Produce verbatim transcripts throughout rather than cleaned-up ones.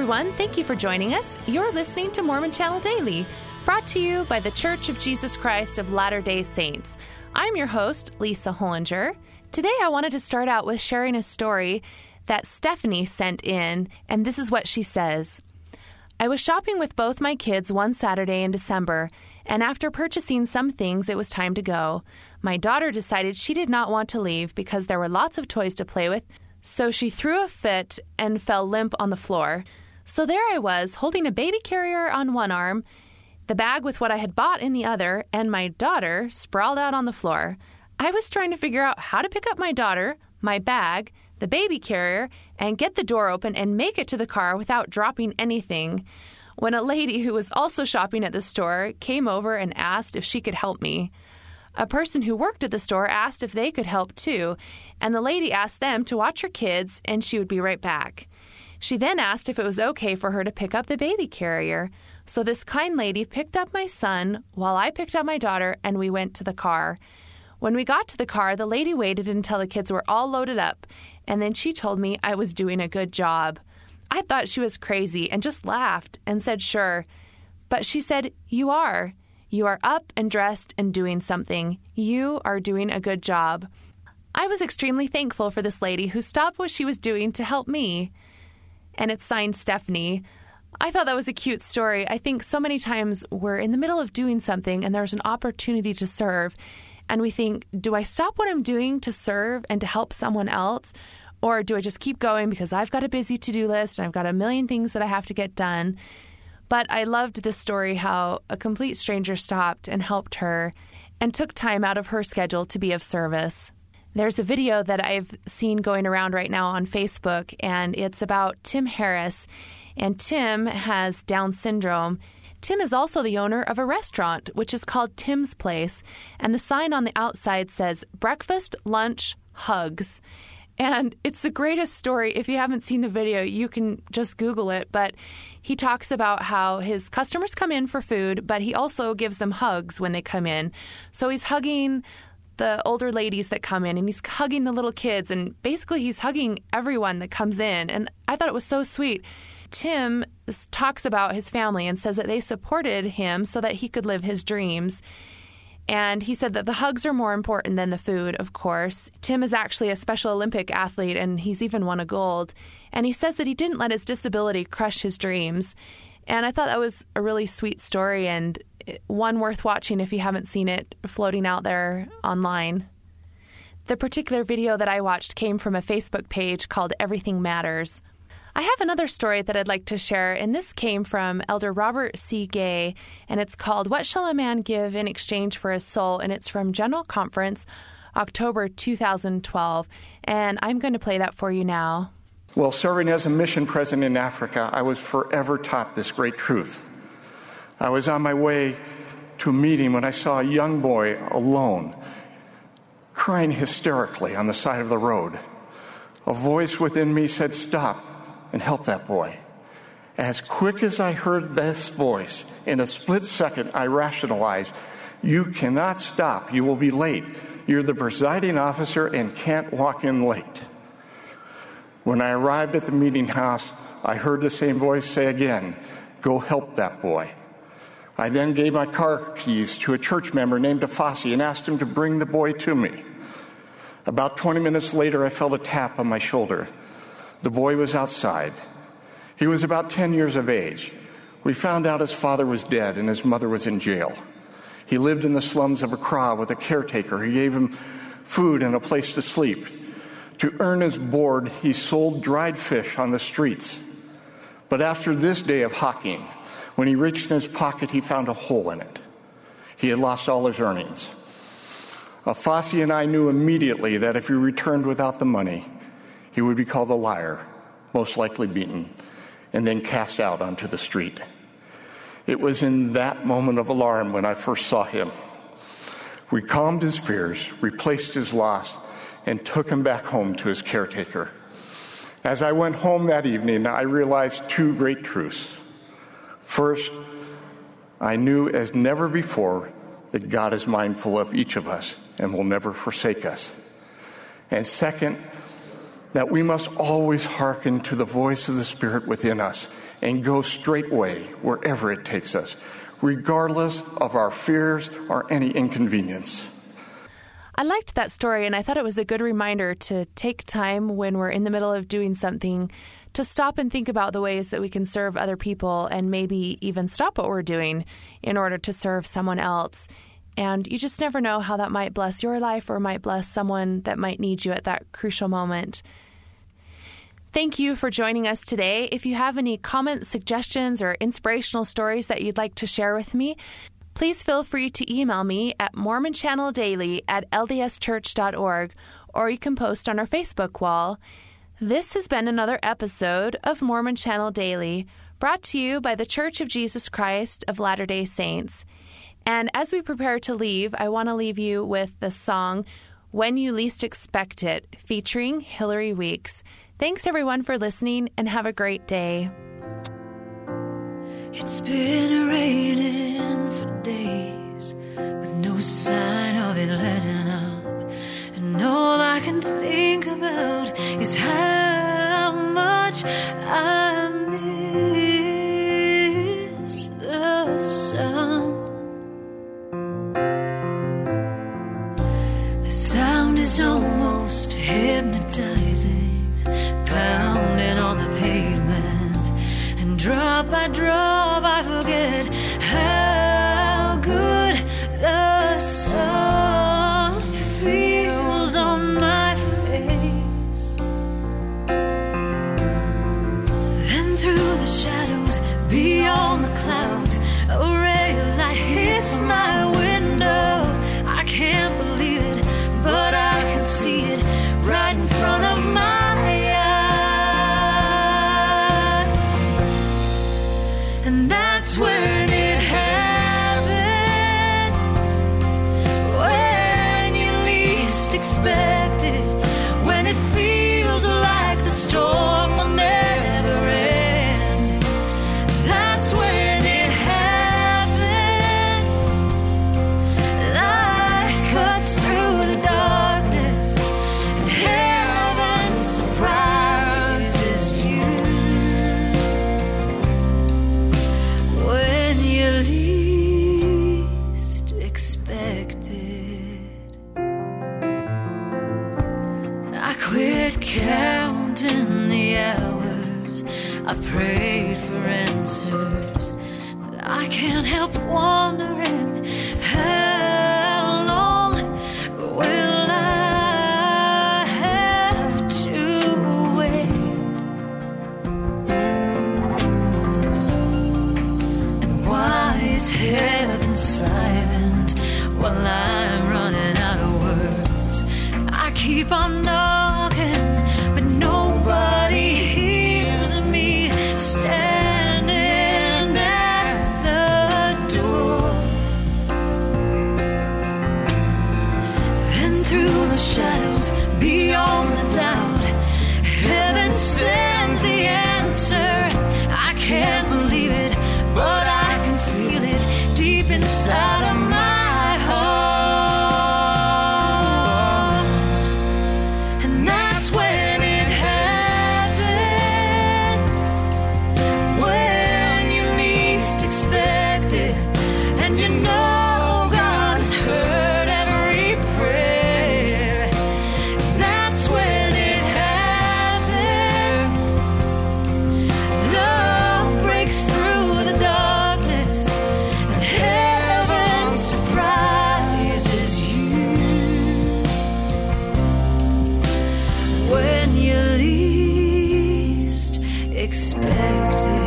everyone. Thank you for joining us. You're listening to Mormon Channel Daily, brought to you by the Church of Jesus Christ of Latter-day Saints. I'm your host, Lisa Hollinger. Today, I wanted to start out with sharing a story that Stephanie sent in, and this is what she says. I was shopping with both my kids one Saturday in December, and after purchasing some things, it was time to go. My daughter decided she did not want to leave because there were lots of toys to play with, so she threw a fit and fell limp on the floor. So there I was, holding a baby carrier on one arm, the bag with what I had bought in the other, and my daughter sprawled out on the floor. I was trying to figure out how to pick up my daughter, my bag, the baby carrier, and get the door open and make it to the car without dropping anything, when a lady who was also shopping at the store came over and asked if she could help me. A person who worked at the store asked if they could help too, and the lady asked them to watch her kids and she would be right back. She then asked if it was okay for her to pick up the baby carrier. So this kind lady picked up my son while I picked up my daughter and we went to the car. When we got to the car, the lady waited until the kids were all loaded up, and then she told me I was doing a good job. I thought she was crazy and just laughed and said sure. But she said, "You are. You are up and dressed and doing something. You are doing a good job." I was extremely thankful for this lady who stopped what she was doing to help me. And it's signed Stephanie. I thought that was a cute story. I think so many times we're in the middle of doing something and there's an opportunity to serve. And we think, do I stop what I'm doing to serve and to help someone else? Or do I just keep going because I've got a busy to-do list and I've got a million things that I have to get done? But I loved this story, how a complete stranger stopped and helped her and took time out of her schedule to be of service. There's a video that I've seen going around right now on Facebook, and it's about Tim Harris. And Tim has Down syndrome. Tim is also the owner of a restaurant, which is called Tim's Place. And the sign on the outside says, breakfast, lunch, hugs. And it's the greatest story. If you haven't seen the video, you can just Google it. But he talks about how his customers come in for food, but he also gives them hugs when they come in. So he's hugging the older ladies that come in, and he's hugging the little kids, and basically he's hugging everyone that comes in. And I thought it was so sweet. Tim talks about his family and says that they supported him so that he could live his dreams. And he said that the hugs are more important than the food, of course. Tim is actually a Special Olympic athlete, and he's even won a gold. And he says that he didn't let his disability crush his dreams. And I thought that was a really sweet story and one worth watching if you haven't seen it floating out there online. The particular video that I watched came from a Facebook page called Everything Matters. I have another story that I'd like to share, and this came from Elder Robert C. Gay, and it's called What Shall a Man Give in Exchange for His Soul? And it's from General Conference, October two thousand twelve, and I'm going to play that for you now. While serving as a mission president in Africa, I was forever taught this great truth. I was on my way to a meeting when I saw a young boy alone, crying hysterically on the side of the road. A voice within me said, "Stop and help that boy." As quick as I heard this voice, in a split second, I rationalized, "You cannot stop. You will be late. You're the presiding officer and can't walk in late." When I arrived at the meeting house, I heard the same voice say again, "Go help that boy." I then gave my car keys to a church member named Afasi and asked him to bring the boy to me. About twenty minutes later, I felt a tap on my shoulder. The boy was outside. He was about ten years of age. We found out his father was dead and his mother was in jail. He lived in the slums of Accra with a caretaker. He gave him food and a place to sleep. To earn his board, he sold dried fish on the streets. But after this day of hawking, when he reached in his pocket, he found a hole in it. He had lost all his earnings. Afasi and I knew immediately that if he returned without the money, he would be called a liar, most likely beaten, and then cast out onto the street. It was in that moment of alarm when I first saw him. We calmed his fears, replaced his loss, and took him back home to his caretaker. As I went home that evening, I realized two great truths. First, I knew as never before that God is mindful of each of us and will never forsake us. And second, that we must always hearken to the voice of the Spirit within us and go straightway wherever it takes us, regardless of our fears or any inconvenience. I liked that story, and I thought it was a good reminder to take time when we're in the middle of doing something to stop and think about the ways that we can serve other people and maybe even stop what we're doing in order to serve someone else. And you just never know how that might bless your life or might bless someone that might need you at that crucial moment. Thank you for joining us today. If you have any comments, suggestions, or inspirational stories that you'd like to share with me, please feel free to email me at mormon channel daily at l d s church dot org, or you can post on our Facebook wall. This has been another episode of Mormon Channel Daily, brought to you by the Church of Jesus Christ of Latter-day Saints. And as we prepare to leave, I want to leave you with the song When You Least Expect It, featuring Hillary Weeks. Thanks, everyone, for listening, and have a great day. It's been raining for days with no sign of it letting up, and all I can think about is how much I miss the sun. The sound is almost hypnotizing, pounding on the pavement, and drop by drop I forget how good the sun feels on my face. Then through the shadows beyond the clouds, a ray of light hits my window. I can't believe it, but I can see it right in front of my eyes. And that's when it happens, when you least expect it, when it feels like the storm will never end. That's when it happens. Light cuts through the darkness, and heaven surprises you. When you least expect it. I quit counting the hours I've prayed for answers, but I can't help wondering how long will I have to wait? And why is heaven silent while I'm running out of words? I keep on knocking, but nobody hears me standing at the door. Then through the shadows beyond the cloud, heaven sends the answer. I can't believe it, but I can feel it deep inside of my heart. And that's when it happens, when you least expect it, and you know God's heard every prayer. That's when it happens. Love breaks through the darkness, and heaven surprises you. When you least expect it.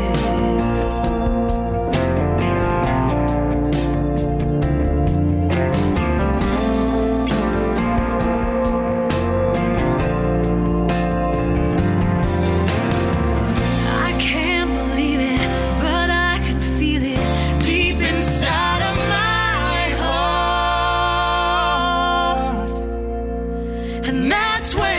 I can't believe it, but I can feel it deep inside of my heart. And that's when